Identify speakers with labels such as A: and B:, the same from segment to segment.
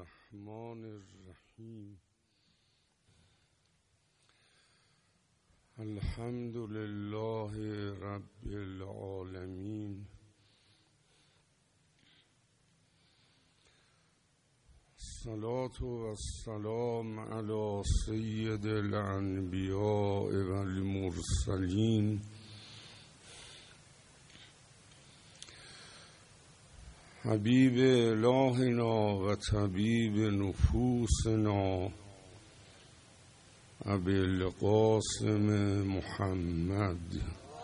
A: الرحمن الرحیم. الحمد لله رب العالمین. الصلاة والسلام علی سید الانبیاء والمرسلین حبیب الهنا و طبیب نفوسنا ابی القاسم محمد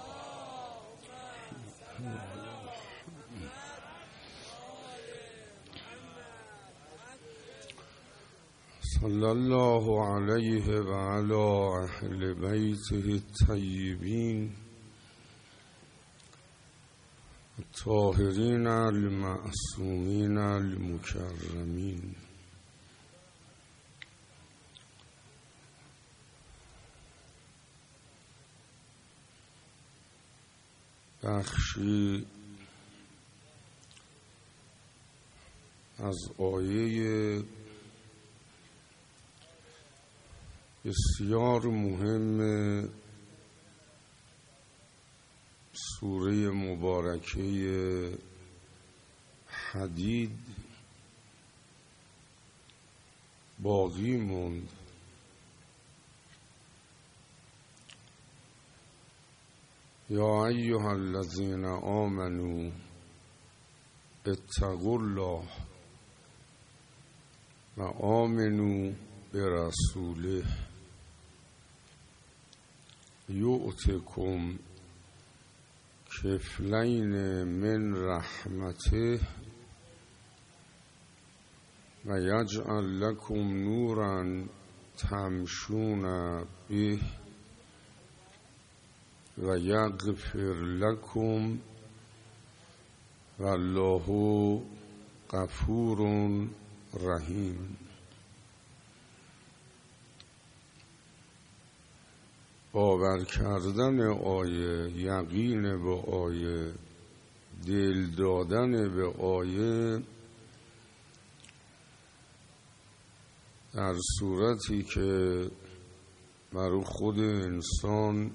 A: صلی الله علیه و علی اهل بیته الطیبین الطاهرین المعصومین المکرمین. بخشی از آیه بسیار مهم سوره مبارکه حدید باقی موند. یا ایها الذین آمنوا اتقوا الله و آمنوا برسوله یؤتکم کفلین من رحمته و یجعل لکم نورا تمشون به و یغفر لکم والله غفور رحیم. باور کردن آیه، یقین به آیه، دل دادن به آیه در صورتی که برای خود انسان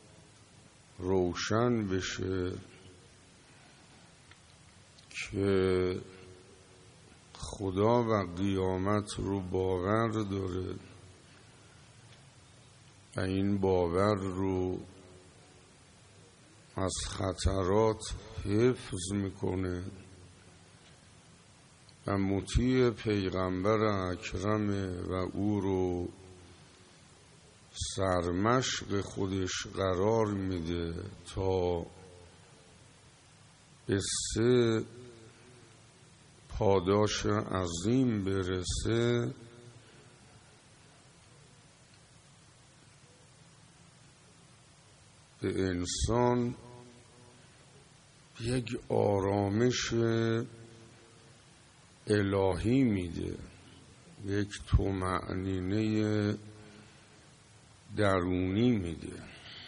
A: روشن بشه که خدا و قیامت رو باور داره و این باور رو از خطرات حفظ میکنه و مطیع پیغمبر اکرم و او رو سرمشق خودش قرار میده تا به 3 پاداش عظیم برسه. به انسان یک آرامش الهی میده، یک طمأنینه درونی میده.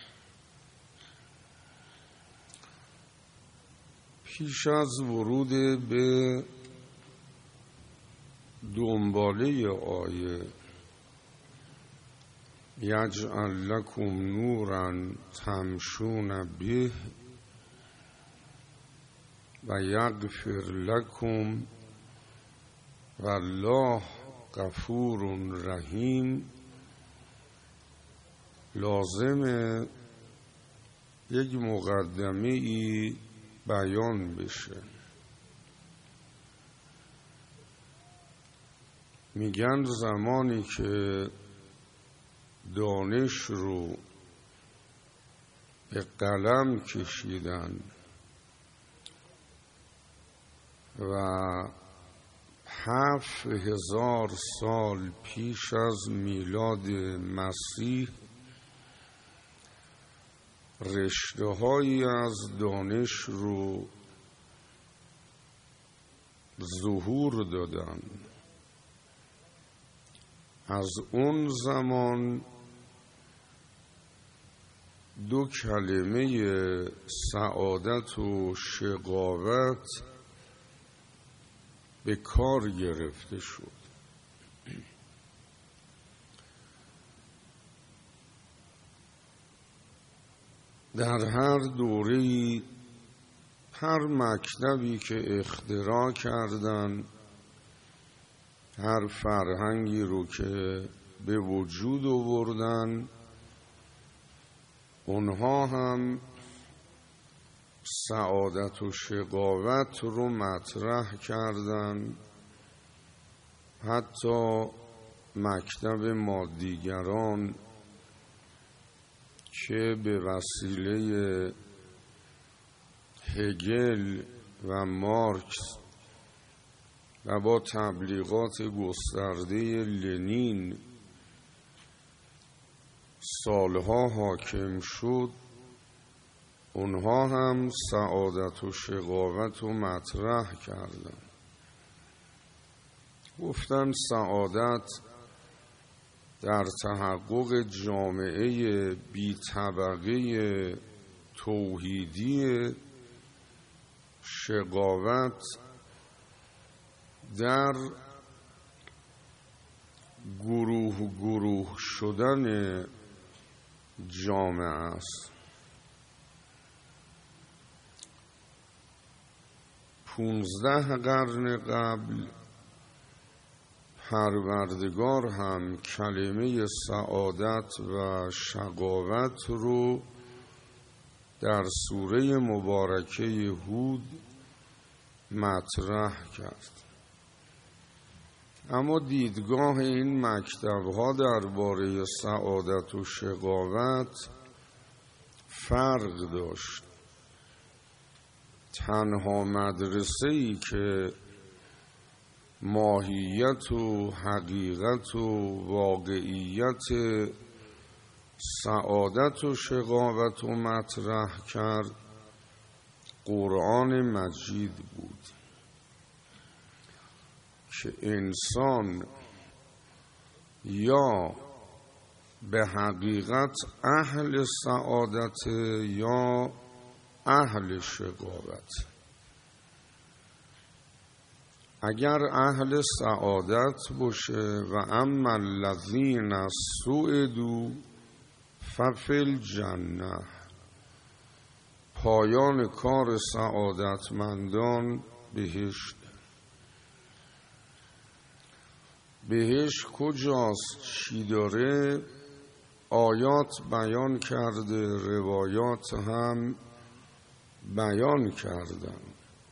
A: پیش از ورود به دنباله آیه یجعل لکم نورا تمشون به و یغفر لکم والله غفور رحیم، لازمه یک مقدمه ای بیان بشه. میگن زمانی که دانش رو به قلم کشیدن و 7000 سال پیش از میلاد مسیح رشته‌هایی از دانش رو ظهور دادن. از اون زمان 2 کلمه سعادت و شقاوت به کار گرفته شد. در هر دوره‌ای هر مکتبی که اختراع کردن، هر فرهنگی رو که به وجود آوردن، اونها هم سعادت و شقاوت رو مطرح کردن. حتی مکتب مادیگران که به وسیله هگل و مارکس و با تبلیغات گسترده لنین سالها حاکم شد، اونها هم سعادت و شقاوت رو مطرح کردن. گفتن سعادت در تحقق جامعه بی طبقه توحیدی، شقاوت در گروه گروه شدن جامعه است. 15 قرن قبل پروردگار هم کلمه سعادت و شقاوت رو در سوره مبارکه هود مطرح کرد. اما دیدگاه این مکتب‌ها درباره سعادت و شقاوت فرق داشت. تنها مدرسه‌ای که ماهیت و حقیقت و واقعیت سعادت و شقاوت رو مطرح کرد قرآن مجید بود که انسان یا به حقیقت اهل سعادت یا اهل شقاوت. اگر اهل سعادت باشه و اما الذین سعدوا ففی الجنة، پایان کار سعادتمندان بهشت. بهشت کجاست؟ چی داره؟ آیات بیان کرده، روایات هم بیان کردن.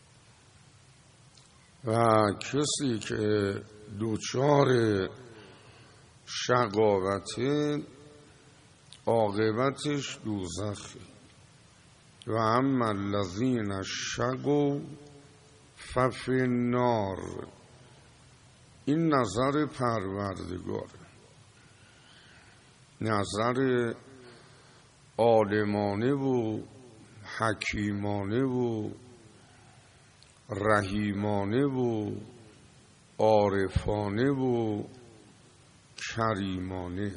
A: و کسی که دوچار شقاوته عاقبتش دوزخه. و اما الذین شقوا ففی النار. این نظر پروردگار، نظر عالمانه و حکیمانه و رحیمانه و عارفانه و کریمانه.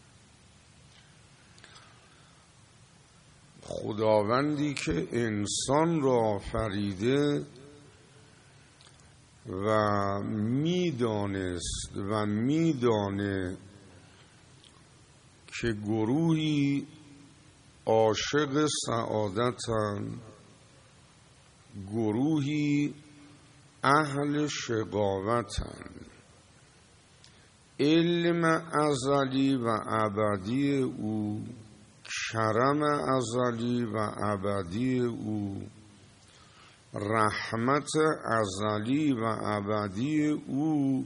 A: خداوندی که انسان را آفریده و میدانست و میدانه که گروهی عاشق سعادتند، گروهی اهل شقاوتند. علم ازلی و ابدی او، کرم ازلی و ابدی او، رحمت ازلی و ابدی او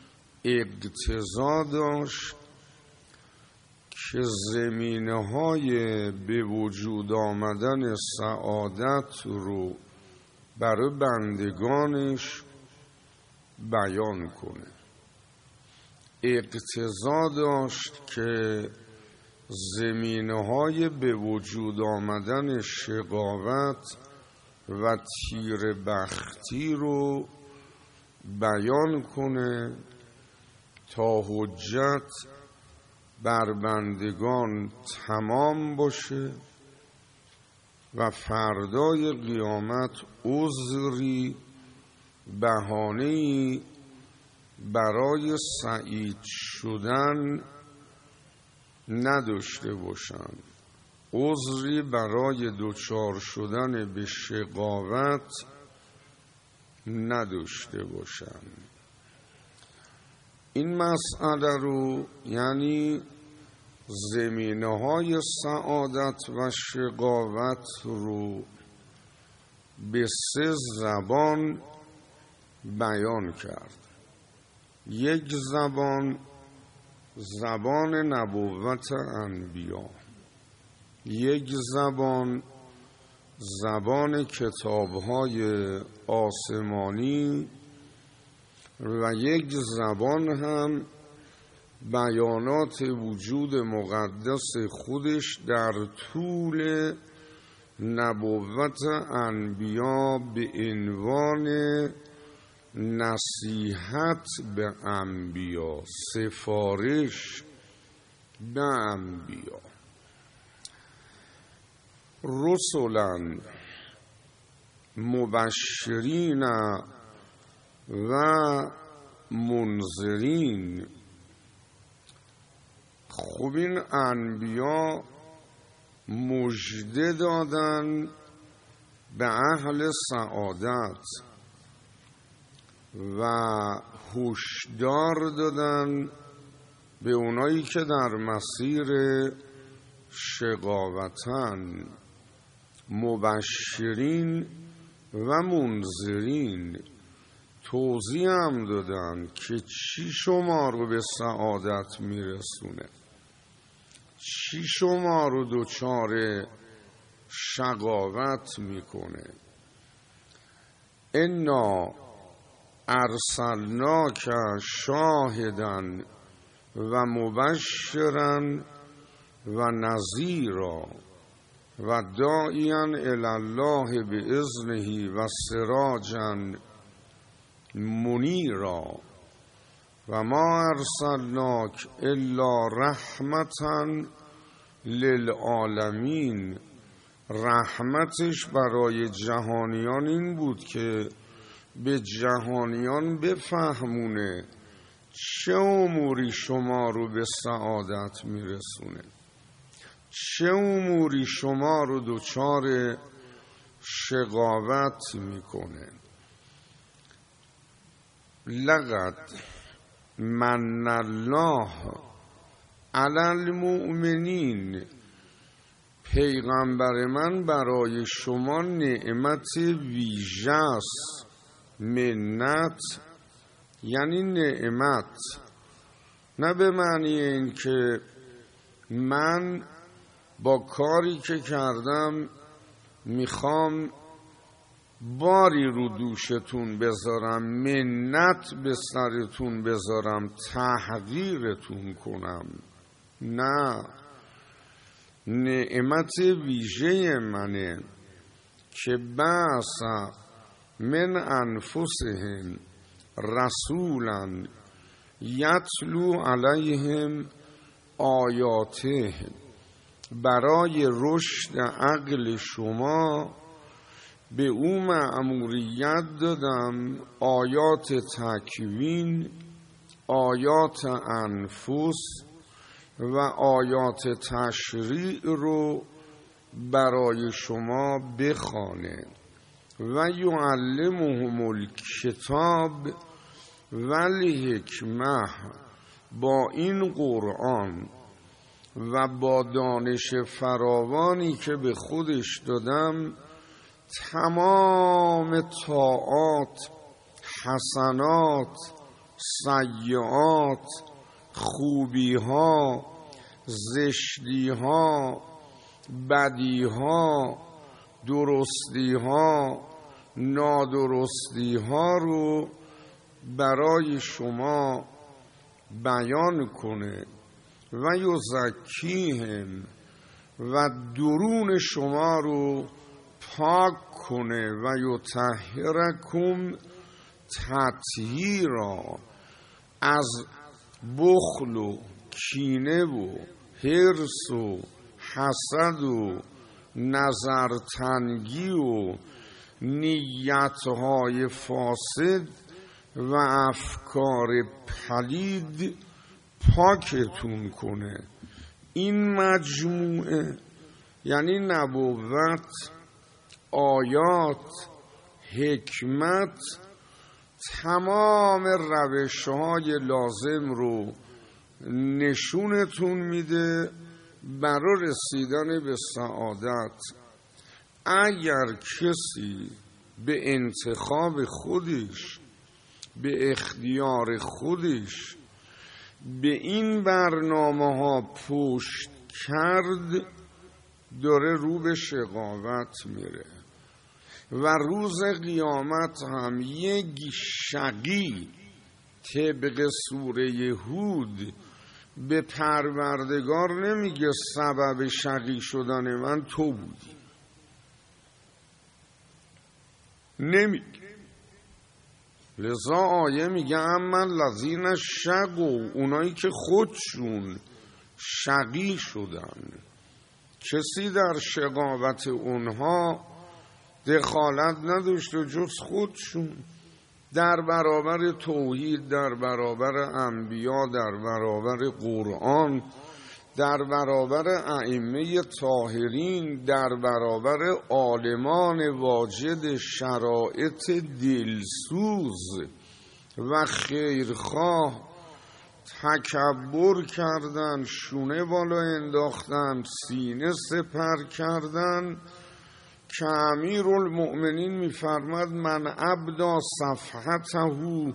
A: اقتضا داشت که زمینه‌های به وجود آمدن سعادت رو برای بندگانش بیان کنه. اقتضا داشت که زمینه‌های به وجود آمدن شقاوت و تیر بختی رو بیان کنه تا حجت بر بندگان تمام باشه و فردای قیامت عذری بهانه‌ای برای سعید شدن نداشته باشند، عذری برای دچار شدن به شقاوت نداشته باشند. این مسئله رو، یعنی زمینه‌های سعادت و شقاوت رو به 3 زبان بیان کرد. یک زبان، زبان نبوت انبیا. یک زبان، زبان کتاب‌های آسمانی. و یک زبان هم بیانات وجود مقدس خودش در طول نبوت انبیا به عنوان نصیحت به انبیا، سفارش به انبیا. رسولا مبشرین و منذرین. خب این انبیا مژده دادن به اهل سعادت و هشدار دادن به اونایی که در مسیر شقاوتن. مبشرین و منذرین توضیح هم دادن که چی شما رو به سعادت میرسونه، چی شما رو دچار شقاوت میکنه. انا ارسلناک شاهدا و مبشرا و نذیرا و داعیا الی الله باذنه و سراجا منیرا و ما ارسلناک الا رحمتا للعالمین. رحمتش برای جهانیان این بود که به جهانیان بفهمونه چه اموری شما رو به سعادت میرسونه، چه اموری شما رو دچار شقاوت میکنه. لقد من الله علی المؤمنین. پیغمبر من برای شما نعمت ویژه است. منت یعنی نعمت، نه به معنی این که من با کاری که کردم میخوام باری رو دوشتون بذارم، منت به سرتون بذارم، تحقیرتون کنم. نه، نعمت ویژه منه که بعث من انفسهم رسولا یتلو علیهم آیاته. برای رشد عقل شما به او مأموریت دادم آیات تکوین، آیات انفس و آیات تشریع رو برای شما بخوانه. و یعلمهم الکتاب والحکمه. با این قرآن و با دانش فراوانی که به خودش دادم تمام طاعات، حسنات، سیئات، خوبی‌ها، زشتی‌ها، بدی‌ها، درستی‌ها، نادرستی‌ها رو برای شما بیان کنه. و یزکیهم و درون شما رو پاک کنه. و یطهرکم تطهیرا. از بخل و کینه و حرص و حسد و نظرتنگی و نیتهای فاسد و افکار پلید پاکتون کنه. این مجموعه یعنی نبوت، آیات، حکمت، تمام روش‌های لازم رو نشونتون میده برای رسیدن به سعادت. اگر کسی به انتخاب خودش، به اختیار خودش به این برنامه ها پشت کرد، داره رو به شقاوت میره و روز قیامت هم یک شقی طبق سوره هود به پروردگار نمیگه سبب شقی شدن من تو بودی، نمیگه. لذا آیه میگه اما الذین شقوا، اونایی که خودشون شقی شدن، کسی در شقاوت اونها دخالت نداشت و جز خودشون، در برابر توحید، در برابر انبیا، در برابر قرآن، در برابر ائمه طاهرین، در برابر عالمان واجد شرایط دلسوز و خیرخواه تکبر کردن، شونه بالا انداختن، سینه سپر کردن که امیرالمؤمنین میفرماد من ابدا صفحته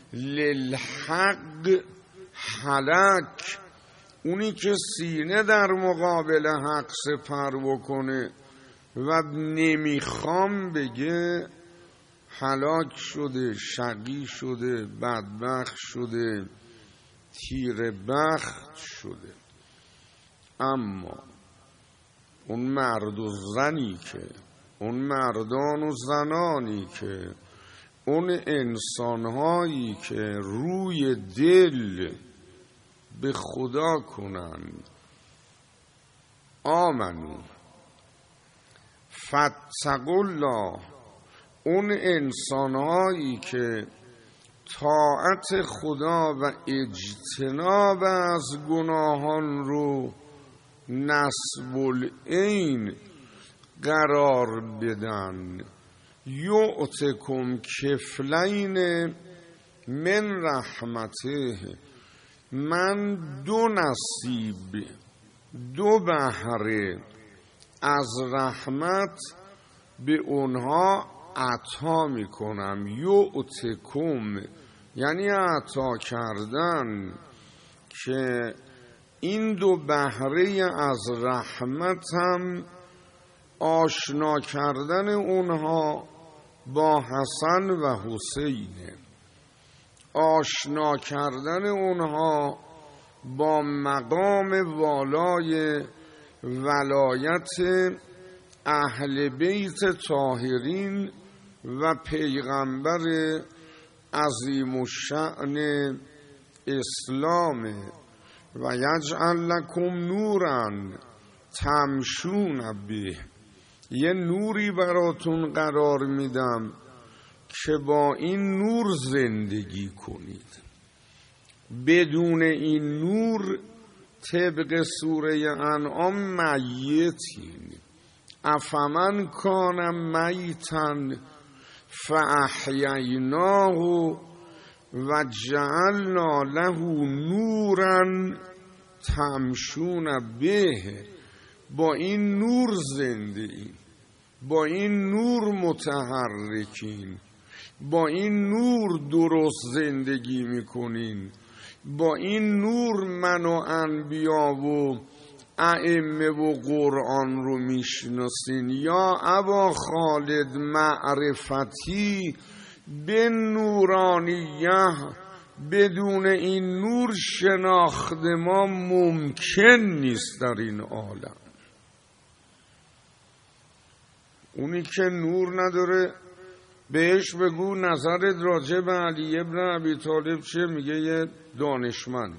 A: للحق هلک. اونی که سینه در مقابل حق سپر بکنه و نمیخوام بگه، هلاک شده، شقی شده، بدبخت شده، تیر بخت شده. اما اون مرد و زنی که، اون مردان و زنانی که، اون انسانهایی که روی دل به خدا کنن، آمنو فاتقوا الله، اون انسانهایی که طاعت خدا و اجتناب از گناهان رو نصب العین قرار بدن، یؤتکم کفلین من رحمته، من 2 نصیب، 2 بهره از رحمت به اونها عطا میکنم. یؤتکم یعنی عطا کردن، که این 2 بهره از رحمت هم آشنا کردن اونها با حسن و حسین، آشنا کردن اونها با مقام والای ولایت اهل بیت طاهرین و پیغمبر عظیم الشأن اسلام. و یجعل لکم نورا تمشون به، یه نوری براتون قرار میدم که با این نور زندگی کنید. بدون این نور طبق سوره انعام میتین. افمن کان میتا فاحییناه و جعلنا له نورا تمشون به، با این نور زنده ایم، با این نور متحرکین، با این نور درست زندگی میکنین، با این نور من و انبیا و ائمه و قرآن رو میشناسین. یا ابا خالد معرفتی به نورانیه، بدون این نور شناخت ما ممکن نیست در این عالم. اونی که نور نداره بهش بگو نظرت راجع به علی ابن ابی طالب چه؟ میگه یه دانشمند.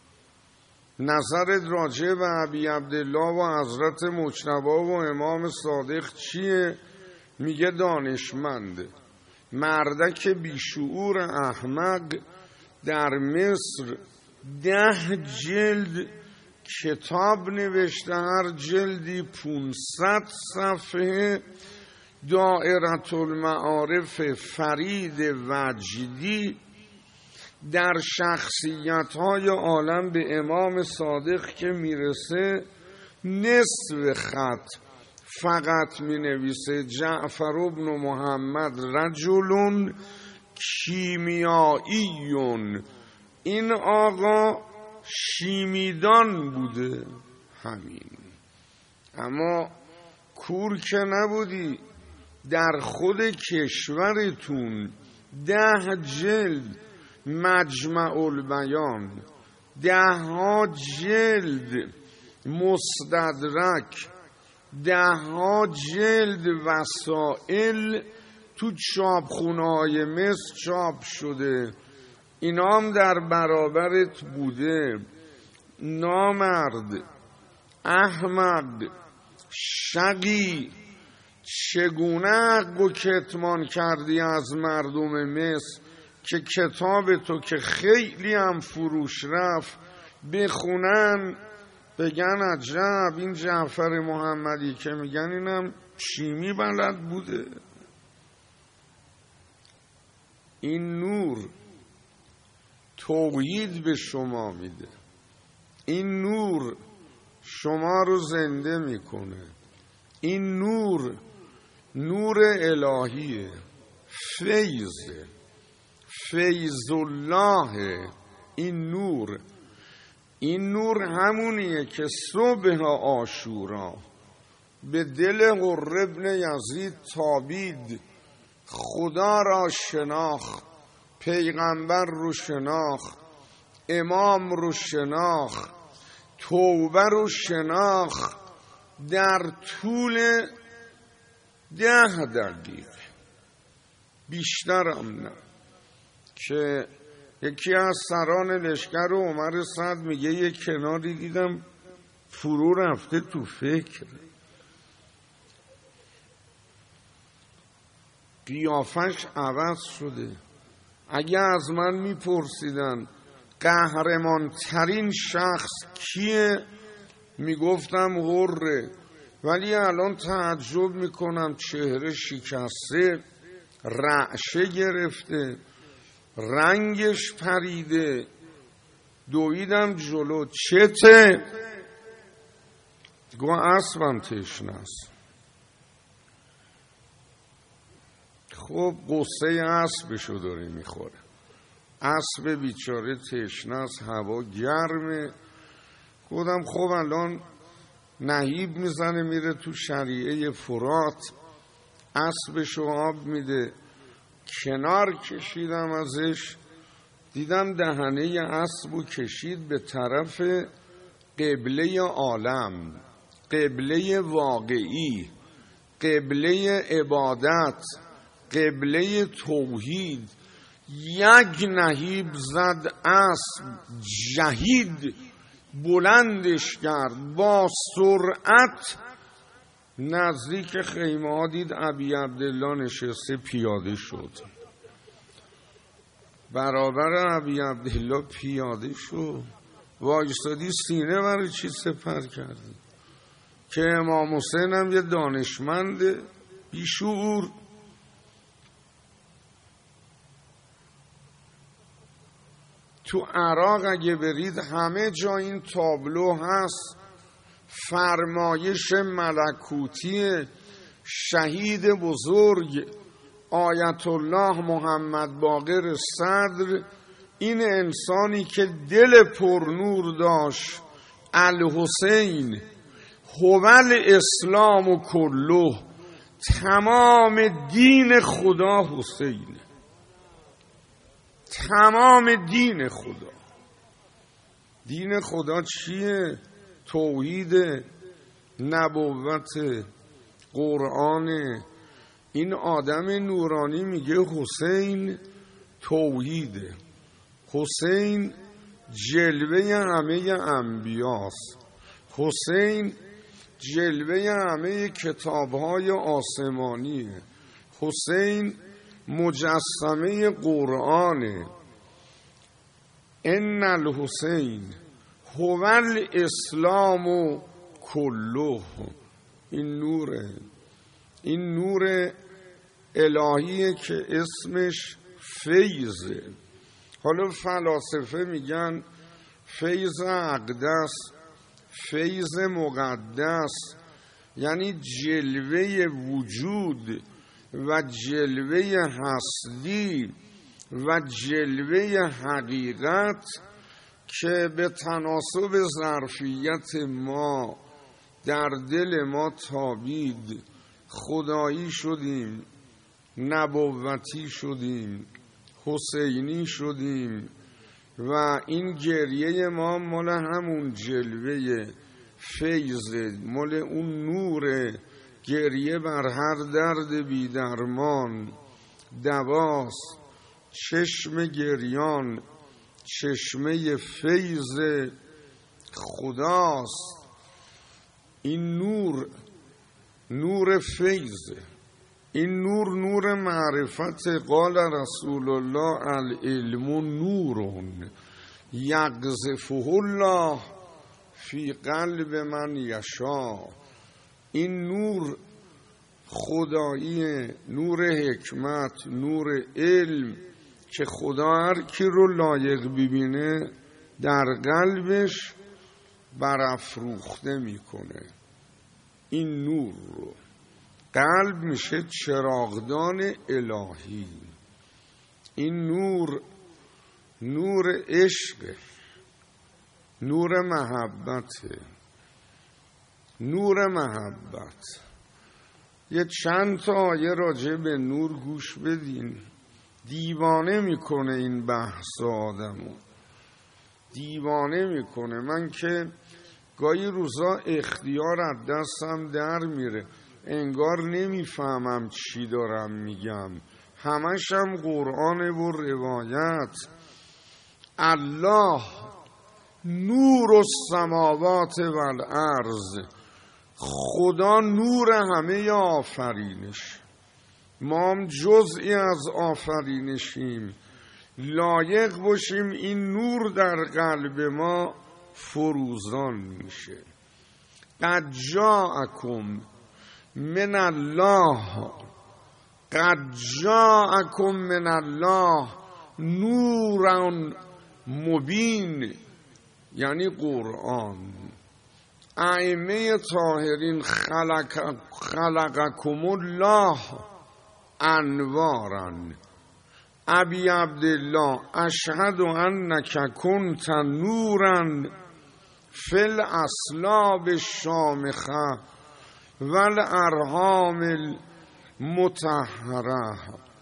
A: نظرت راجع به ابی عبدالله و حضرت مجتبی و امام صادق چیه؟ میگه دانشمند. مردک بیشعور احمق در مصر 10 جلد کتاب نوشته، هر جلدی 500 صفحه. دائرة المعارف فرید وجدی در شخصیت‌های عالم به امام صادق که میرسه نصف خط فقط مینویسه جعفر ابن محمد رجل کیمیاییون، این آقا شیمیدان بوده. همین. اما کور که نبودی، در خود کشورتون 10 جلد مجمع البیان، 10 جلد مستدرک، 10 جلد وسائل تو چاپخونه‌های مصر چاپ شده. اینا هم در برابرت بوده. نامرد، احمق، شقی، چگونه حقو کتمان کردی از مردم مصر که کتاب تو که خیلی هم فروش رفت بخونن بگن عجب این جعفر محمدی که میگن اینم شیمی بلد بوده. این نور توحید به شما میده، این نور شما رو زنده میکنه، این نور نور الهیه، فیض الله. این نور همونیه که صبح عاشورا به دل حر بن یزید تابید، خدا را شناخت، پیغمبر رو شناخت، امام رو شناخت، توبه رو شناخت در طول 10 دقیقه، بیشتر هم نه. که یکی از سران لشکر عمر سعد میگه یک کناری دیدم فرو رفته تو فکر، قیافش عوض شده. اگه از من میپرسیدن قهرمان ترین شخص کیه میگفتم حره، ولی الان تعجب میکنم چهره شکسته، رعشه گرفته، رنگش پریده. دویدم جلو، چته؟ گو اسبم تشنه است. خب قصه اسبشو داره میخوره. اسب بیچاره تشنه است، هوا گرمه. گفتم خب الان نهیب میزنه میره تو شریعه فرات، اسبشو آب میده. کنار کشیدم ازش، دیدم دهنه اسبو کشید به طرف قبله عالم، قبله واقعی، قبله عبادت، قبله توحید. یک نهیب زد اسب، جهید بلندش کرد، با سرعت نزدیک خیمه ها دید ابی عبدالله نشسته، پیاده شد. برابر ابی عبدالله پیاده شد، وایستادی سینه برای چی سپر کردی؟ که امام حسین هم یه دانشمند بیشعور. تو عراق اگه برید همه جا این تابلو هست، فرمایش ملکوتی شهید بزرگ آیت الله محمد باقر صدر. این انسانی که دل پرنور داشت، الحسین هوال اسلام و کله، تمام دین خدا حسین، تمام دین خدا. دین خدا چیه؟ توحید، نبوت، قرآن. این آدم نورانی میگه حسین توحیده، حسین جلوه همه انبیاست، حسین جلوه همه کتابهای آسمانیه، حسین مجسمه قرآنه. ان الحسین هو الاسلام کله. این نوره، این نور الهیه که اسمش فیضه. حالا فلاسفه میگن فیض اقدس، فیض مقدس، یعنی جلوه وجود و جلوه هستی و جلوه حقیقت که به تناسب ظرفیت ما در دل ما تابید. خدایی شدیم، نبوتی شدیم، حسینی شدیم و این گریه ما مال همون جلوه فیض، مال اون نور. گریه بر هر درد بی درمان دواست، چشم گریان چشمه فیض خداست. این نور نور فیضه، این نور نور معرفت. قال رسول الله العلم نور یقذفه الله فی قلب من یشاء. این نور خدایی، نور حکمت، نور علم که خدا هر کی رو لایق ببینه در قلبش برافروخته میکنه. این نور رو، قلب میشه چراغدان الهی. این نور نور عشق، نور محبته، نور محبت. یه چند تا آیه راجع به نور گوش بدین. دیوانه میکنه این بحث آدمو، دیوانه میکنه. من که گاهی روزا اختیار از دستم در میره، انگار نمیفهمم چی دارم میگم، همشم قرآن و روایت. الله نور السماوات والارض، خدا نور همه آفرینش. ما هم جزئی از آفرینشیم، لایق باشیم این نور در قلب ما فروزان میشه. قد جاءکم من الله، قد جاءکم من الله نورا مبین، یعنی قرآن. ائمه طاهرین خلقکم الله انوارا. ابی عبدالله اشهد انک کنت نورا فی الاصلاب الشامخه والارحام المطهره.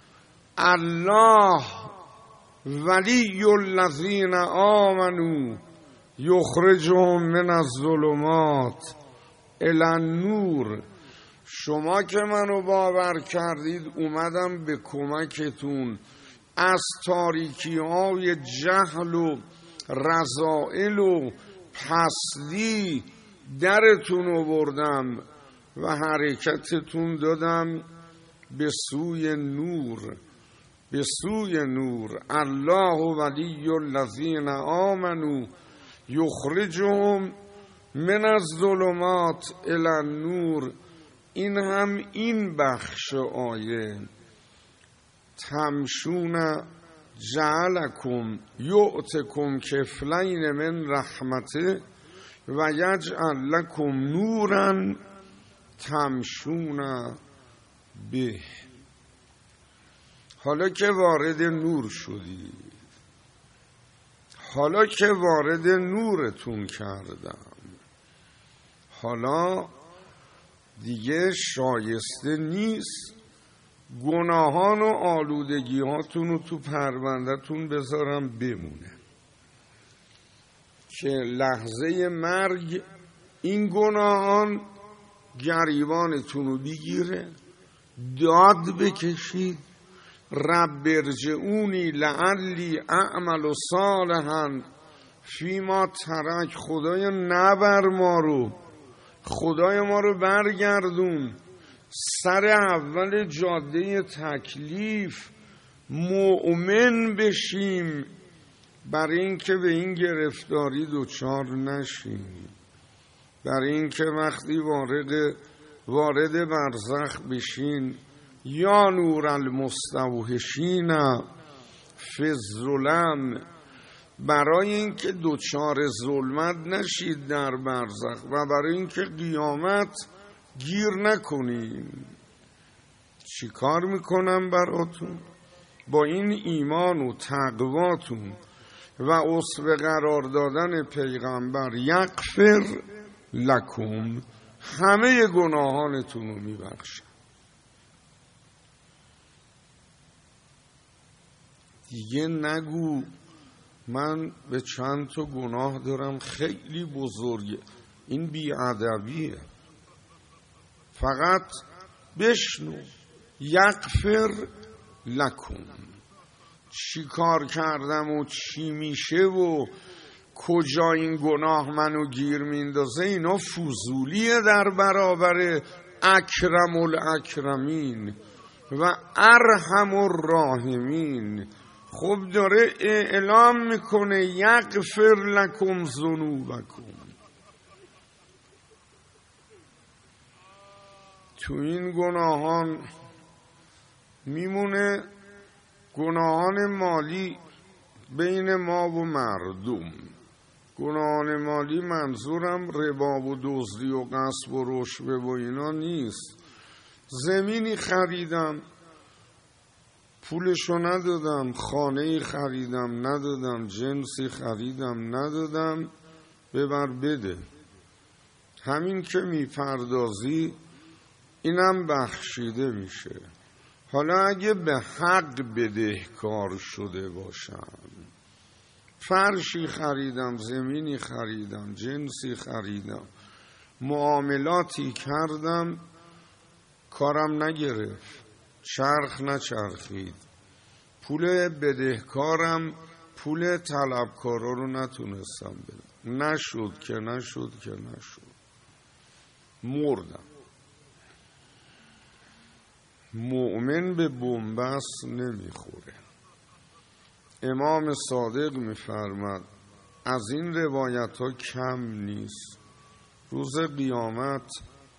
A: الله ولی الذین آمنوا یخرجهم من الظلمات الی النور. شما که منو باور کردید اومدم به کمکتون، از تاریکی های جهل و رذائل و پستی درتون آوردم و حرکتتون دادم به سوی نور، به سوی نور. الله ولی الذین آمنوا یخرجهم من الظلمات الی النور. این هم این بخش آیه. تمشون جعلکم یؤتکم کفلین من رحمته و یجعل لکم نورا تمشون به. حالا که وارد نور شدی، حالا که وارد نورتون کردم، حالا دیگه شایسته نیست گناهان و آلودگی هاتون رو تو پرونده‌تون بذارم بمونه که لحظه مرگ این گناهان گریبانتون رو بگیره، داد بکشید رب ارجعونی لعلی اعمل صالحا فیما ترک. خدایا نبر ما رو، خدای ما رو برگردون، سر اول جاده تکلیف مؤمن بشیم، برای اینکه به این گرفتاری دچار نشیم، برای اینکه وقتی وارد برزخ بشین یا نور المستوحشین فی الظلم، برای اینکه دچار ظلمت نشید در برزخ و برای اینکه قیامت گیر نکنیم. چی کار میکنم براتون؟ با این ایمان و تقواتون و اسوه قرار دادن پیغمبر یغفر لکم، همه گناهانتون رو میبخشم. دیگه نگو من به چند تا گناه دارم خیلی بزرگه، این بیادبیه. فقط بشنو یغفر لکم، چی کار کردم و چی میشه و کجا این گناه منو گیر میندازه، اینا فضولیه در برابر اکرم الاکرمین و ارحم الراحمین. خب داره اعلام میکنه یغفر لکم ذنوبکم. تو این گناهان میمونه گناهان مالی بین ما و مردم. گناهان مالی منظورم ربا و دزدی و غصب و رشوه و اینا نیست. زمینی خریدم پولشو ندادم، خانه‌ای خریدم ندادم، جنسی خریدم ندادم، ببر بده. همین که میپردازی اینم بخشیده میشه. حالا اگه به حق بدهکار شده باشم، فرشی خریدم، زمینی خریدم، جنسی خریدم، معاملاتی کردم، کارم نگرفت، چرخ نچرخید، پول بدهکارم پول طلبکارا رو نتونستم بدم، نشد، مردم. مؤمن به بنبست نمیخوره. امام صادق میفرماد از این روایت ها کم نیست. روز قیامت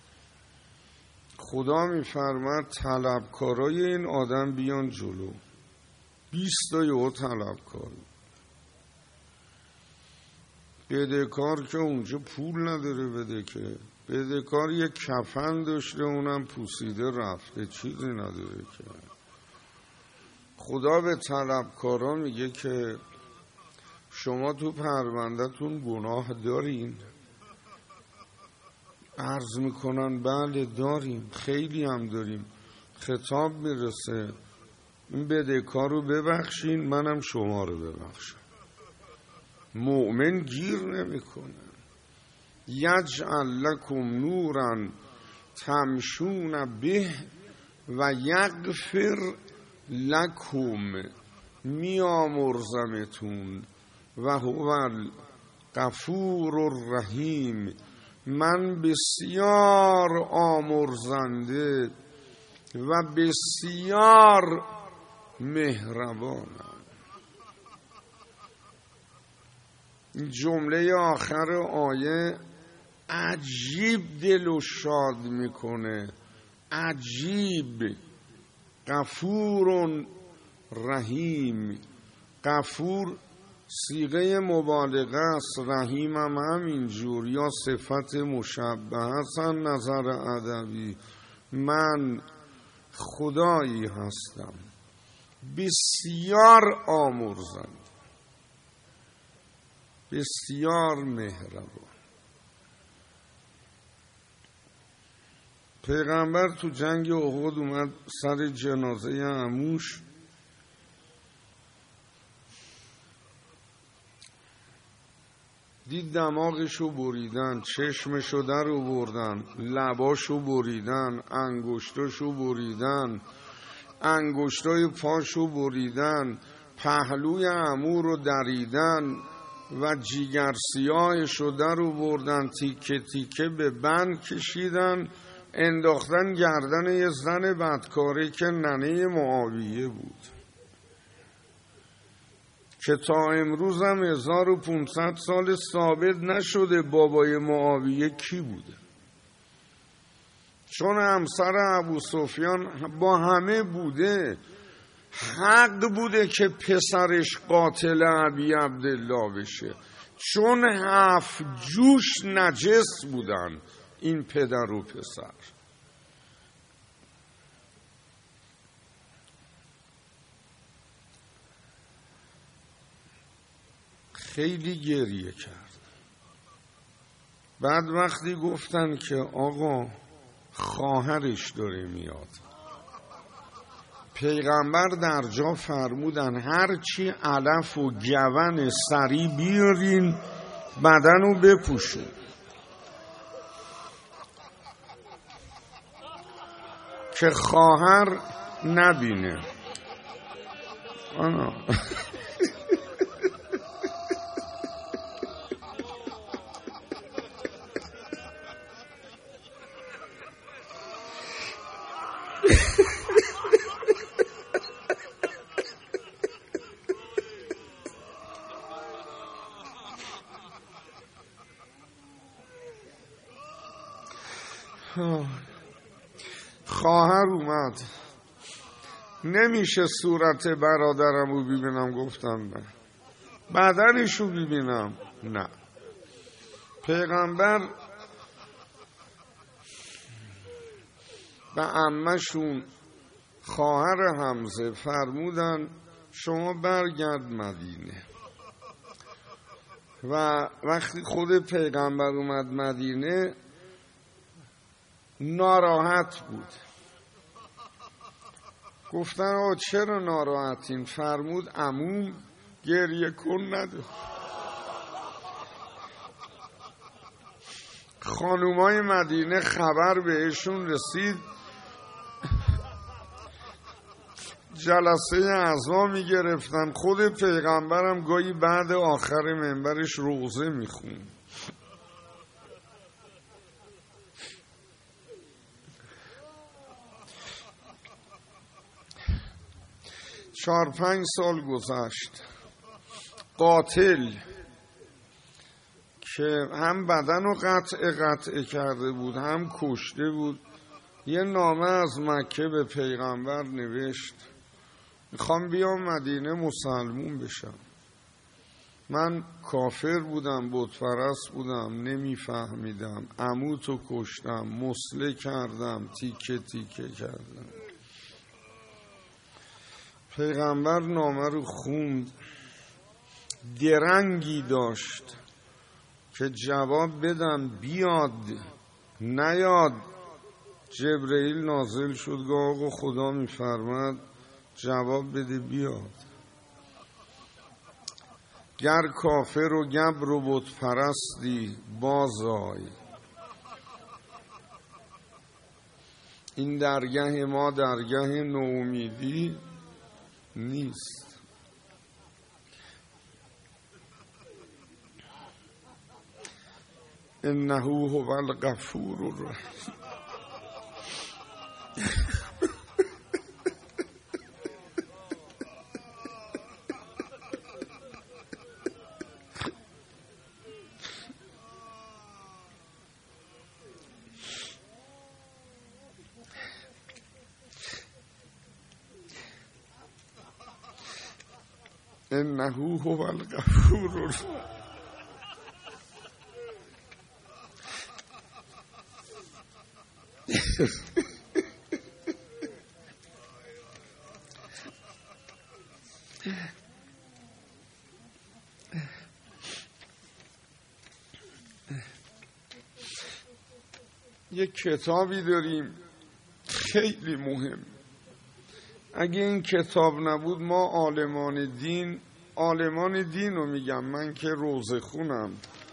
A: خدا میفرماد طلبکارای این آدم بیان جلو، 20 تا یهو طلبکار. بدهکار که اونجا پول نداره بده، که بدهکار یک کفن داشته اونم پوسیده رفته، چیزی نداره. که خدا به طلبکارا میگه که شما تو پرونده‌تون گناه دارین؟ عرض میکنن بله داریم، خیلی هم داریم. خطاب میرسه این بدهکار رو ببخشین، منم شما رو ببخشم. مؤمن گیر نمیکنه. یجعل لکم نورا تمشون به و یغفر لکم، میامرزمتون و هو الغفور الرحیم، من بسیار آمرزنده و بسیار مهربانم. جمله آخر آیه عجیب دل و شاد میکنه. عجیب. غفور رحیم. غفور صیغه مبالغه است، رحیم هم همینجور، یا صفت مشبه است. نظر ادبی من خدایی هستم بسیار آمرزنده، بسیار مهربان. پیغمبر تو جنگ احد اومد سر جنازه عموش، دید دماغشو بریدن، چشمشو در آوردن، لباشو بریدن، انگشتاشو بریدن، انگشتای پاشو بریدن، پهلوی عمو رو دریدن و جیگر سیاهشو در آوردن، تیکه تیکه به بند کشیدن انداختن گردن یه زن بدکاری که ننه معاویه بود، که تا امروز هم 1500 سال ثابت نشده بابای معاویه کی بوده، چون همسر ابوسفیان با همه بوده، حق بوده که پسرش قاتل ابی عبدالله بشه، چون 7 جوش نجس بودن این پدر و پسر. خیلی گریه کرد. بعد وقتی گفتن که آقا خواهرش داره میاد، پیغمبر در جا فرمودن هرچی علف و گون سری بیارین بدنو بپوشون. که خواهر نبینه. خواهر اومد، نمیشه صورت برادرم رو ببینم، گفتم نه. بدنش رو ببینم، نه. پیغمبر به عمه‌شون خواهر حمزه فرمودن شما برگرد مدینه. و وقتی خود پیغمبر اومد مدینه ناراحت بود. گفتن آقا چرا ناراحتین؟ فرمود عموم گریه کن نده. خانومای مدینه خبر بهشون رسید، جلسه عزا می گرفتن. خود پیغمبرم گاهی بعد آخر منبرش روزه می خون. 4-5 سال گذشت. قاتل که هم بدن رو قطع کرده بود هم کشته بود یه نامه از مکه به پیغمبر نوشت میخوام بیام مدینه مسلمون بشم. من کافر بودم، بت پرست بودم، نمیفهمیدم، عموتو کشتم، مسله کردم، تیکه تیکه کردم. پیغمبر نامه رو خوند، درنگی داشت که جواب بدم بیاد نیاد. جبرئیل نازل شد گفت آقا خدا میفرماد جواب بده بیاد. گر کافر و گبر و بت پرستی باز آی، این درگه ما درگه نومیدی نیست. انه هو الغفور الرحیم. انه هو الغفور الرحیم. یک کتابی داریم خیلی مهم. اگه این کتاب نبود ما عالمان دین رو میگم من که روزه خونم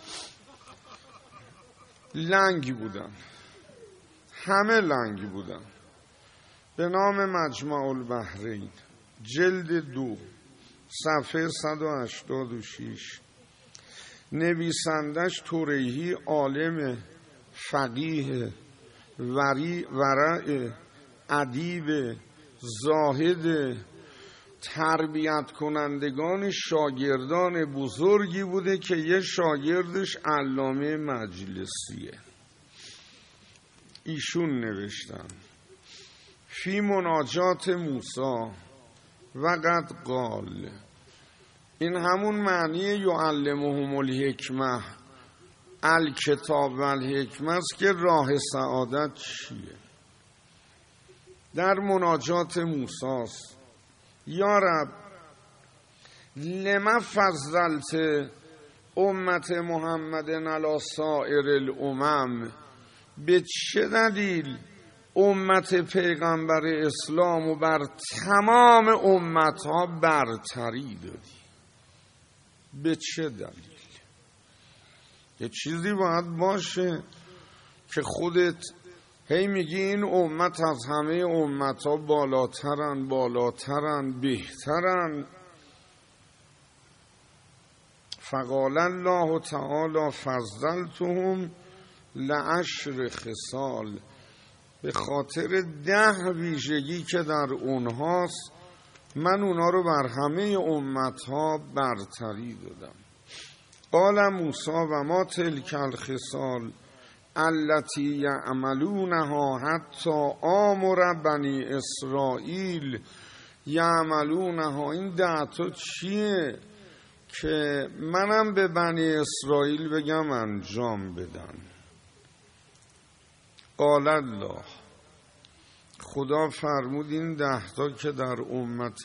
A: لنگ بودن، همه لنگ بودن. به نام مجمع البحرین جلد 2 صفحه 186 نویسندش توریحی عالم فقیه ورع، ادیب، زاهد، تربیت کنندگان شاگردان بزرگی بوده که یه شاگردش علامه مجلسیه. ایشون نوشتن فی مناجات موسی وقد قال، این همون معنی یعلمهم الحکمه، الکتاب و الحکمه است که راه سعادت چیه. در مناجات موسی است یا رب لما فضلت امت محمد علی سائر الامم، به چه دلیل امت پیغمبر اسلام و بر تمام امتها برتری دادی؟ به چه دلیل؟ یه چیزی باید باشه که خودت هی میگی این امت از همه امتها بالاترن بهترن. فقال الله تعالی فضلتهم لعشر خصال، به خاطر 10 ویژگی که در اونهاست من اونا رو بر همه امتها برتری دادم. قال موسی و ما تلک الخصال التي یعملونها حتی آمر بنی اسرائیل یعملونها، این 10 تا چیه که منم به بنی اسرائیل بگم انجام بدن. قال الله، خدا فرمود این 10 تا که در امت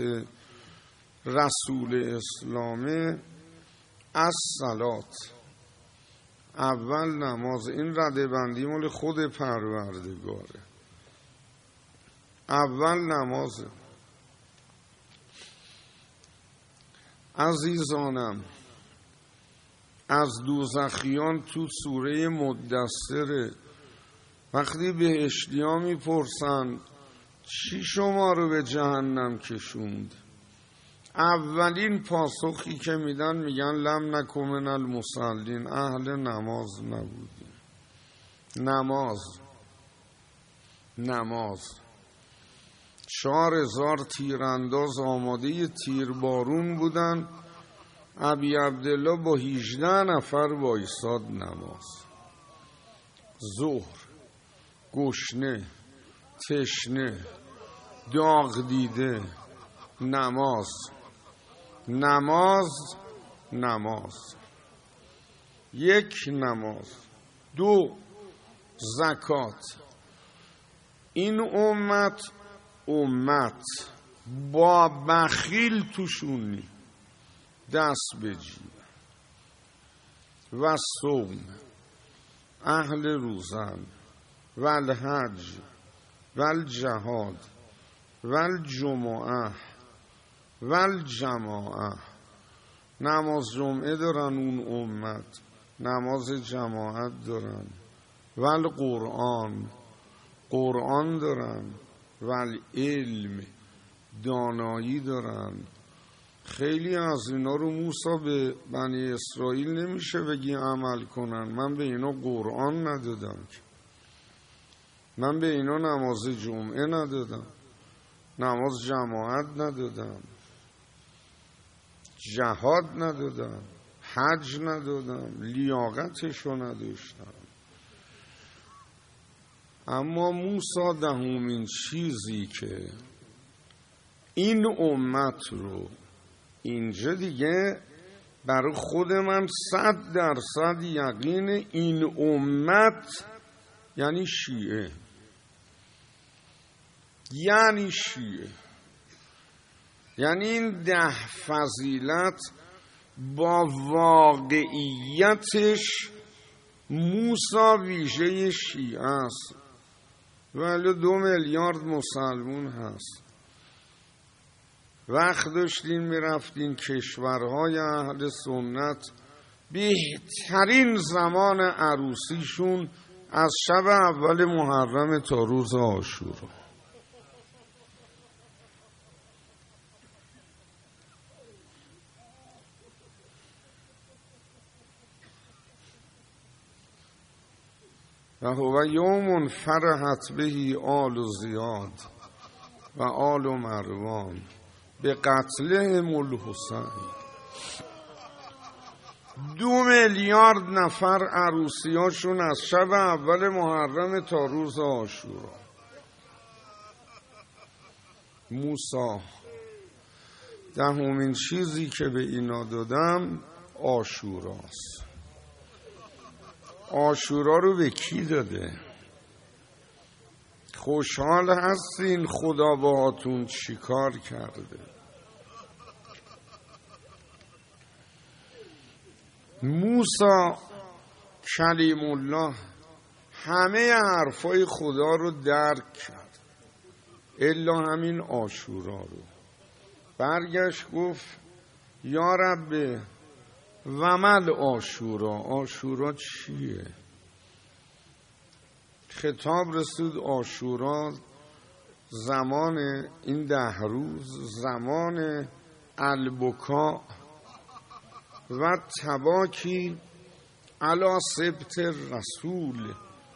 A: رسول اسلامه، از صلات، اول نماز، این رده بندی مال خود پروردگاره، اول نماز. عزیزانم از دوزخیان تو سوره مدثر وقتی بهشتی‌ها میپرسن چی شما رو به جهنم کشوند، اولین پاسخی که میدن میگن لم نکن من المصلین، اهل نماز نبودیم. نماز 4000 تیرانداز آماده تیربارون بودن، ابی عبدالله با 18 نفر وایساد نماز. ظهر گشنه تشنه داغ دیده، نماز. 1 نماز، 2 زکات. این امت با بخیل توشونی دست بجیب. و صوم، اهل روزن، و الحج و الجهاد و الجمعه و الجماعه، نماز جمعه دارن اون امت، نماز جماعت دارن، و قرآن دارن، و العلم، دانایی دارن. خیلی از اینا رو موسی به بنی اسرائیل نمیشه بگی عمل کنن. من به اینا قرآن ندادم، من به اینا نماز جمعه ندادم، نماز جماعت ندادم، جهاد ندادم، حج ندادم، لیاقتشو نداشتم. اما موسی 10مین چیزی که این امت رو اینجا دیگه برای خود من 100% یقین این امت یعنی شیعه، یعنی این 10 فضیلت با واقعیتش موسی ویژه شیعه است. ولی 2 میلیارد مسلمون هست. وقت داشتین میرفتین کشورهای اهل سنت، بهترین زمان عروسیشون از شب اول محرم تا روز عاشورا. و هو یوم فرحت بهی آل زیاد و آل مروان به قتلهم الحسین. 2 میلیارد نفر عروسیاشون از شب اول محرم تا روز عاشورا. موسی 10مین چیزی که به اینا دادم عاشوراست. عاشورا رو به کی داده؟ خوشحال هستین خدا باهاتون چیکار کرده؟ موسی کلیم الله همه حرفای خدا رو درک کرد الا همین عاشورا رو. برگشت گفت یا رب ومل عاشورا، عاشورا چیه؟ خطاب رسید عاشورا زمان این 10 روز زمان البکا و تباکی علی سبت رسول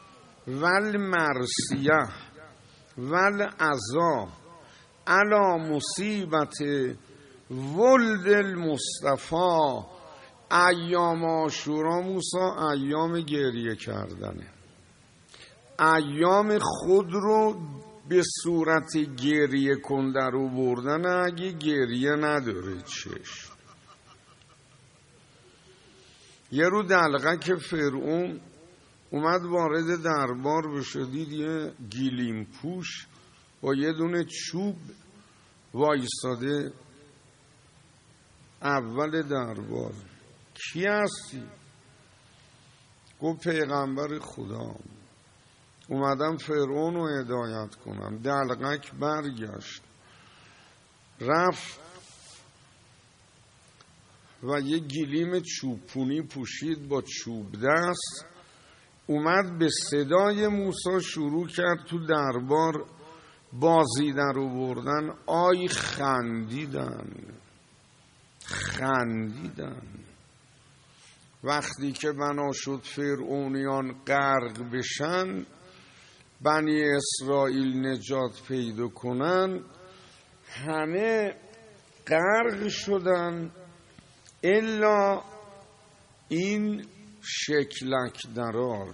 A: والمرسیه والعزا علی مصیبت ولد المصطفى. ایام عاشورا موسی ایام گریه کردنه. ایام خود رو به صورت گریه کن در آوردن. اگه گریه نداره چشم. یه رو دلقه که فرعون اومد وارد دربار بشه، دید یه گیلیم پوش با یه دونه چوب وایستاده اول دربار. کی هستی؟ گفت پیغمبر خدا، اومدم فرعون رو هدایت کنم. دلقک برگشت رفت و یه گلیم چوبونی پوشید با چوب دست، اومد به صدای موسی شروع کرد تو دربار بازیدن رو بردن. آی خندیدن. وقتی که بنا شد فرعونیان غرق بشن، بنی اسرائیل نجات پیدا کنن، همه غرق شدن الا این شکلک درار.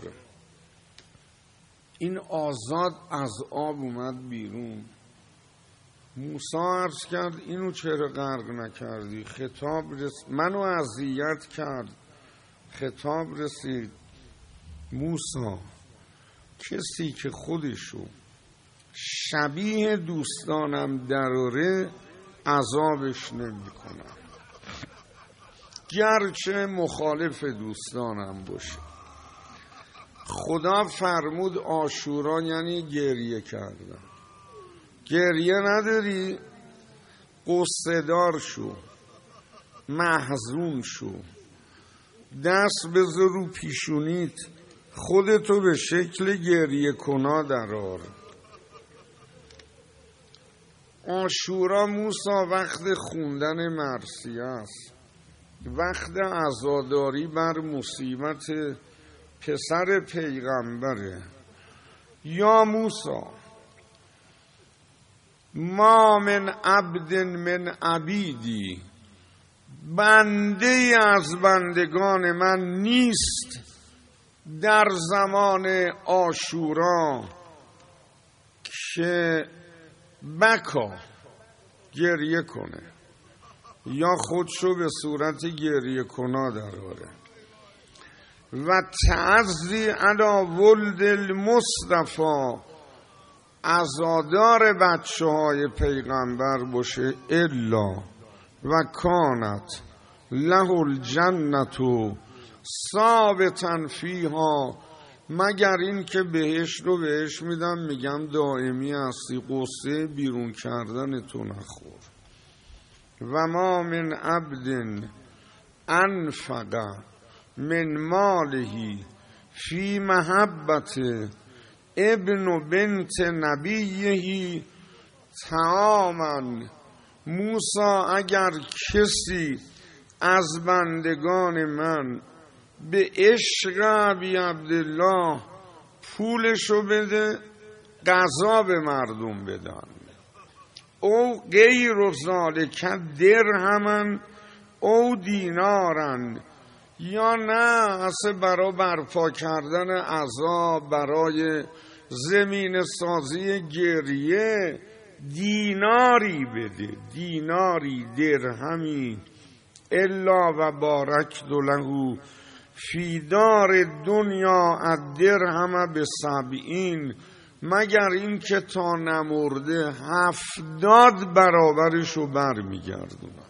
A: این آزاد از آب اومد بیرون. موسی عرض کرد اینو چرا غرق نکردی؟ خطاب منو اذیت کرد. خطاب رسید موسی کسی که خودشو شبیه دوستانم دراره عذابش نمی کنم، گرچه مخالف دوستانم باشه. خدا فرمود عاشورا یعنی گریه کردن. گریه نداری؟ قصه دار شو، محزون شو، دست بذار رو پیشونیت، خودتو به شکل گریه کنا درار. عاشورا موسی وقت خوندن مرثیه است، وقت عزاداری بر مصیبت پسر پیغمبره. یا موسی ما من عبد من عبیدی، بنده از بندگان من نیست در زمان عاشورا که بکا گریه کنه یا خودشو به صورت گریه کنا دراره. و تعزی علی ولد المصطفى، عزادار بچه های پیغمبر باشه. الا و کانت له الجنت ثابتا فیها، مگر این که بهش رو بهش میدم میگم دائمی هستی، قصه بیرون کردن تو نخور. و ما من عبد انفق من ماله فی محبت ابن و بنت نبیه تماما. موسی اگر کسی از بندگان من به عشق ابی عبدالله پولشو بده غذا به مردم بدن. او غیر ذالک درهمن او دینارن، یا نه اصلا برای برپا کردن عذاب، برای زمین سازی گریه دیناری بده، دیناری درهمی. الا و بارک له فی دار دنیا الدرهم ب70، مگر این که تا نمرده 70 برابرشو برمیگردونه.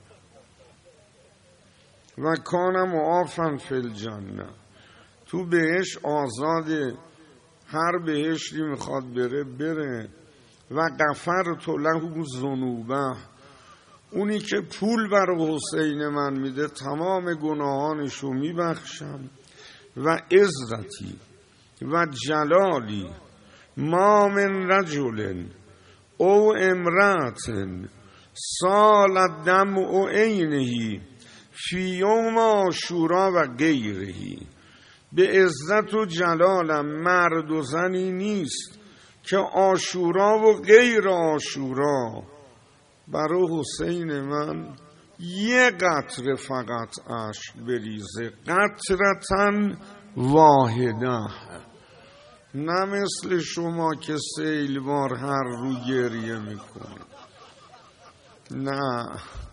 A: و کان معافا فی الجنه، تو بهش آزاده، هر بهشتی میخواد بره. و غفرت له ذنوبه، اونی که پول برای حسین من میده تمام گناهانشو میبخشم. و عزتی و جلالی ما من رجل او امرأة سال الدم او عینه فی یوم عاشورا و غیره. به عزت و جلالم مرد و زنی نیست که عاشورا و غیر عاشورا برای حسین من یه قطره فقط اشک بریزه، قطرتن واحده، نه مثل شما که سیلوار هر رو گریه میکنه. نه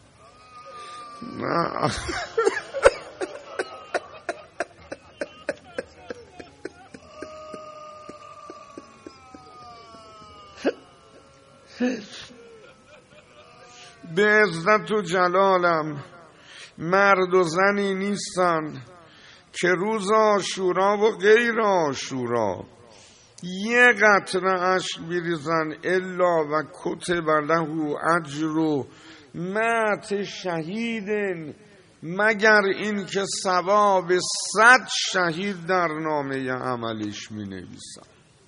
A: به عزت و جلالم مرد و زنی نیستن که روز عاشورا و غیر عاشورا یه قطره اشک بریزن الا و کتب له اجر مات شهید، مگر این که ثواب 100 شهید در نامه عملش می نویسن.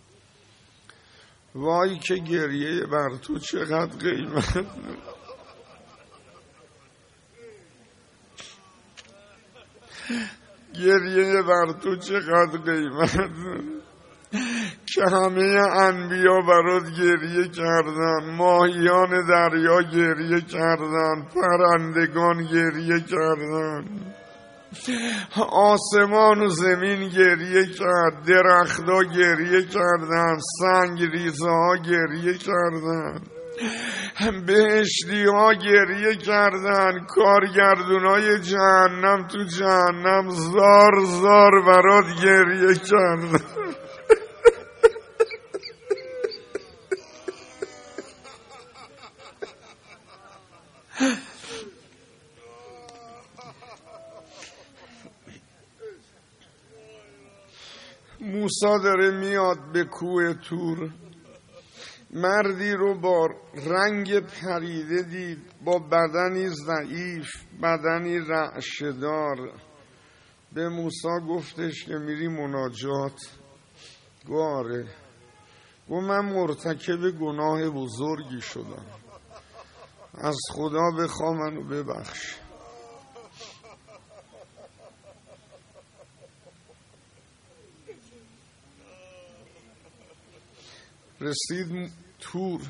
A: وای که گریه بر تو چقدر قیمت، گریه بر تو چقدر قیمت، که همه انبیا برات گریه کردن، ماهیان دریا گریه کردن، پرندگان گریه کردن، آسمان و زمین گریه کرد، درختها گریه کردن، سنگ ریزه ها گریه کردن، بهشتی ها گریه کردن، کارگردون های جهنم تو جهنم زار زار برات گریه کردن. موسی داره میاد به کوه طور، مردی رو با رنگ پریده دید، با بدنی ضعیف، بدنی رعشه‌دار. به موسی گفتش که میری مناجات؟ گاره. گفت من مرتکب گناه بزرگی شدم، از خدا بخوا منو ببخش. رسید طور.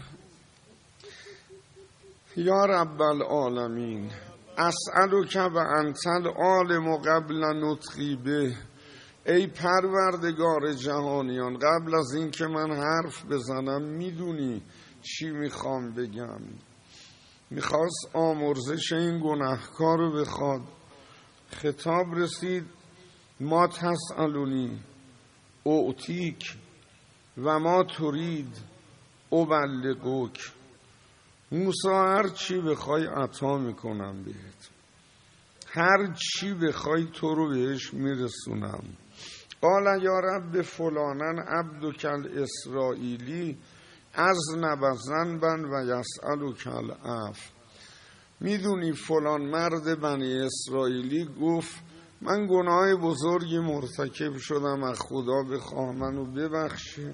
A: یا رب العالمین اسألک و انت العالم قبل نطقی به، ای پروردگار جهانیان قبل از این که من حرف بزنم میدونی چی میخوام بگم. میخواست آمرزش این گناهکار رو بخواد. خطاب رسید ما تسألونی اعطیک و ما ترید ابلغک. موسی هر چی بخوای عطا میکنم بهت، هر چی بخوای تو رو بهش میرسونم. قال یا رب فلانن عبدک الاسرائیلی اذنب ذنبا و یسألک العفو. میدونی فلان مرد بنی اسرائیلی گفت من گناه بزرگی مرتکب شدم، از خدا بخواه منو ببخشه.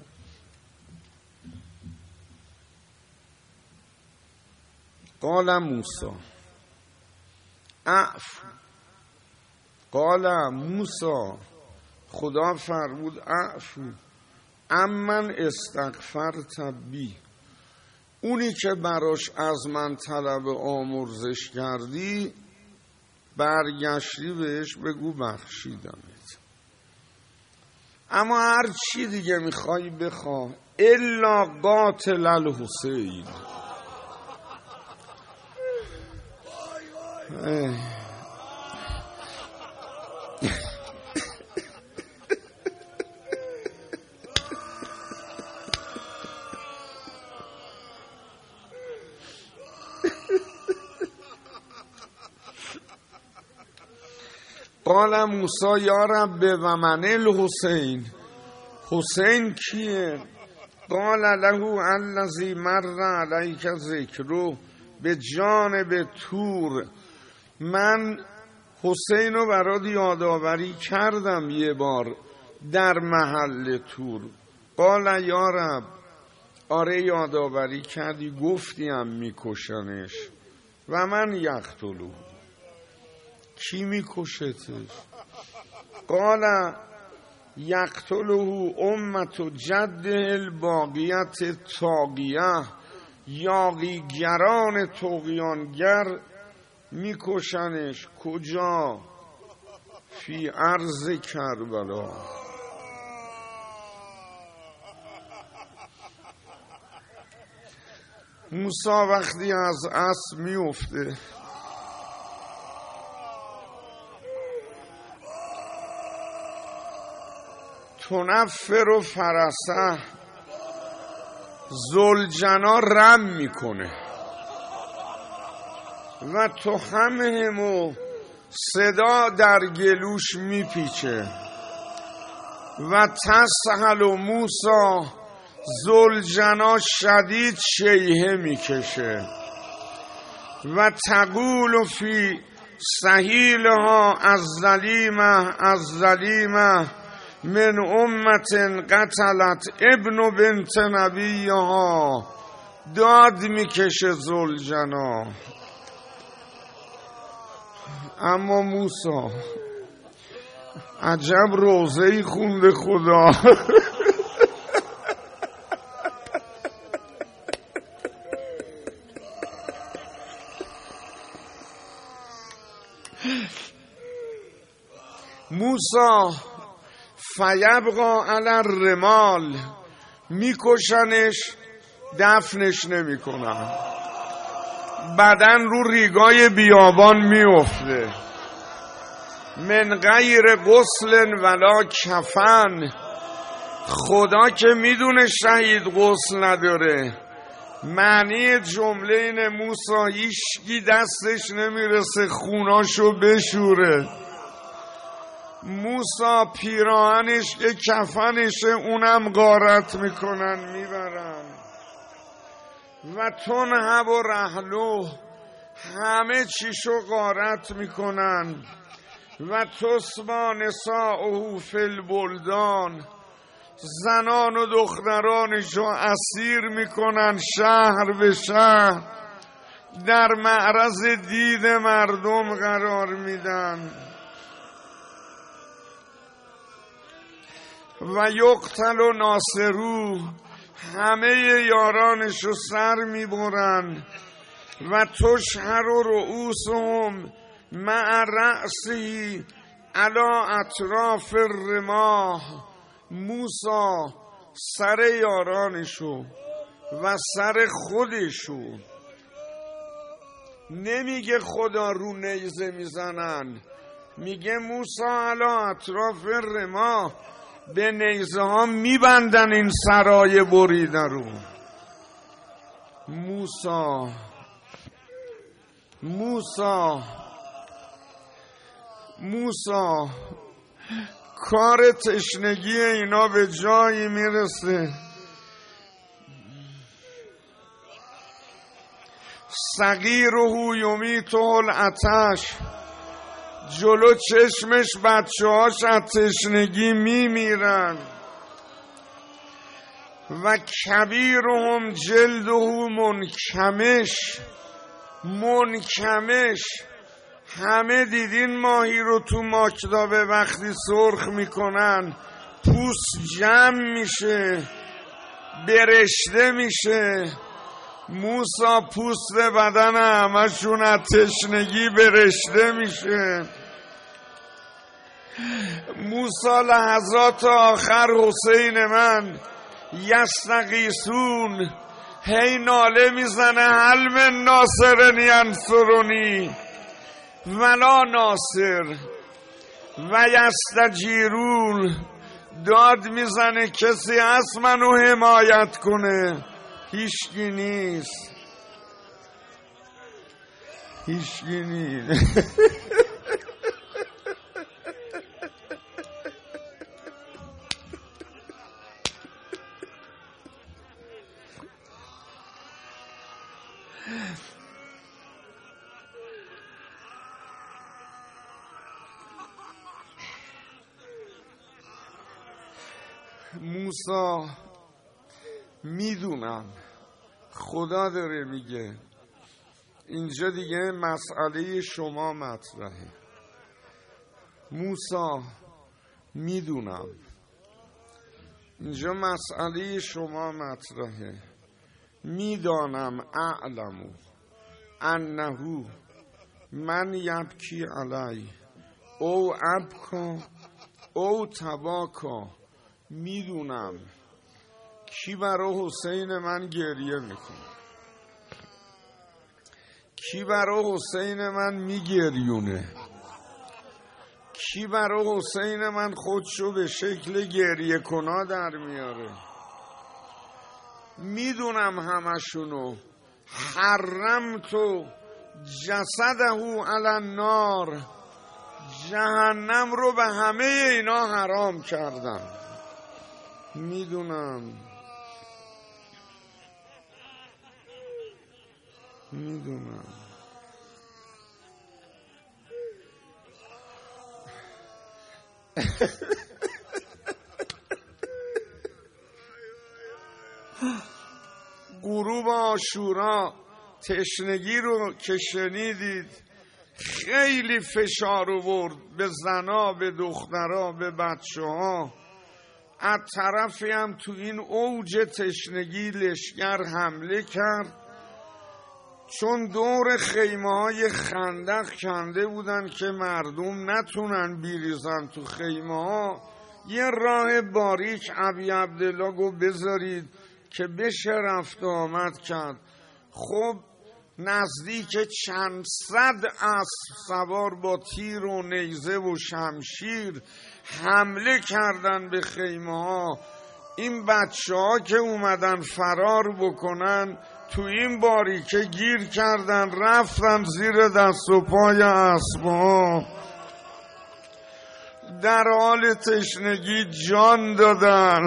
A: قال موسی اعفو، قال موسی خدا فرمود اعفو، امن استغفرت بی، اونی که براش از من طلب آمرزش کردی برگشتی بهش بگو بخشیدمت. اما هر چی دیگه میخوای بخواه الا قاتل الحسین. قال موسی یا رب و من الحسین، حسین کیه؟ قال له الذی مر علیک ذکره، به جانب طور من حسین رو برات یادآوری کردم یه بار در محل طور. قال یا رب، آره یادآوری کردی، گفتیم میکشنش. و من یقتلو، کی میکشتش؟ قال یقتله امت جده الباقیت طاغیه، یاغیگران طغیانگر میکشنش. کجا؟ فی ارض کربلا. موسی وقتی از اسب میفته تنفر و فرسه، ذوالجنا رم میکنه و تو همه صدا در گلوش میپیچه و تسهل و موسی، ذوالجنا شدید شیهه میکشه و تقول فی سهیلها از ظلیمه من امت قتلت ابن بنت نبیها. داد میکشه ذوالجنا. اما موسی عجب روزه‌ای خونده خدا. موسی فیبقا علی الرمال، میکشنش دفنش نمیکنن، بدن رو ریگای بیابان میفته. من غیر غسل ولا کفن، خدا که میدونه شهید غسل نداره. معنی جمله این موسی هیچکی دستش نمیرسه خوناشو بشوره. موسی پیراهنش که کفنشه اونم غارت میکنن میبرن. و تنهب و رحلو، همه چیشو غارت میکنن. و تسبا نساؤه فی البلدان، زنان و دخترانشو اسیر میکنن شهر به شهر، در معرض دید مردم قرار میدن. و یقتل و ناصرو، همه یارانشو سر میبرن. و تشهر و رؤوسهم مع رأسی علی اطراف الرماح، موسی سر یارانشو و سر خودشو، نمیگه خدا رو نیزه میزنن، میگه موسی علی اطراف الرماح، به نیزه ها میبندن این سرای بریده رو. موسی کار تشنگی اینا به جایی میرسه صغیره یمیته العطش، جلو چشمش بچه هاش از تشنگی میمیرن. و کبیرهم جلده منکمش، همه دیدین ماهی رو تو ماکدابه وقتی سرخ میکنن پوست جمع میشه، برشته میشه. موسی پوست بدن همشون از تشنگی برشته میشه. موسی لحظات آخر حسین من یستغیثون هی ناله میزنه هل من ناصر ینصرنی ولا ناصر و یستجیرون، داد میزنه کسی هست منو حمایت کنه، هیچکی نیست، هیچکی نیست. موسی میدونم خدا داره میگه اینجا دیگه مسئله شما مطرحه. موسی میدونم اینجا مسئله شما مطرحه. میدانم اعلمو انهو من یبکی علی او ابکا او تباکا. میدونم کی برای حسین من گریه میکنه، کی برای حسین من میگریونه، کی برای حسین من خودشو به شکل گریه کنا در میاره. میدونم همشونو. حرمتو جسده علی النار، جهنم رو به همه اینا حرام کردم. میدونم غروب عاشورا تشنگی رو که شنیدید خیلی فشار آورد به زنا، به دخترها، به بچه ها. از طرفی هم تو این اوج تشنگی لشکر حمله کرد، چون دور خیمه های خندق کنده بودن که مردم نتونن بیریزن تو خیمه ها. یه راه باریک ابی عبدالله گفت بذارید که بشه رفت آمد کرد. خب نزدیک چند صد اسب سوار با تیر و نیزه و شمشیر حمله کردن به خیمه ها. این بچه ها که اومدن فرار بکنن تو این باریکه گیر کردن، رفتن زیر دست و پای اسب ها، در حال تشنگی جان دادن.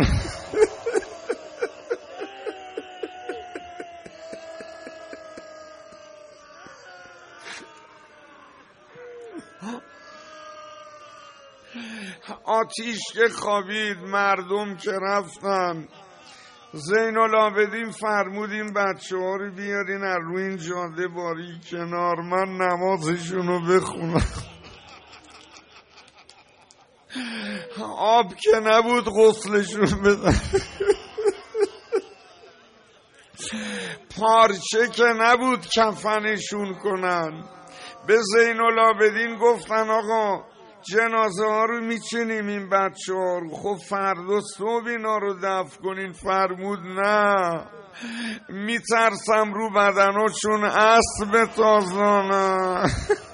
A: آتیش که خوابید، مردم که رفتن. زین العابدین فرمود این بچه ها رو بیارین از روی این جاده باری کنار، من نمازشون رو بخونم. آب که نبود غسلشون بدن، پارچه که نبود کفنشون کنن. به زین العابدین گفتن آقا جنازه ها رو میچینیم این بچه ها رو، خب فردا صبح اینا رو دفن کنین. فرمود نه، میترسم رو بدناشون اسب تازانه.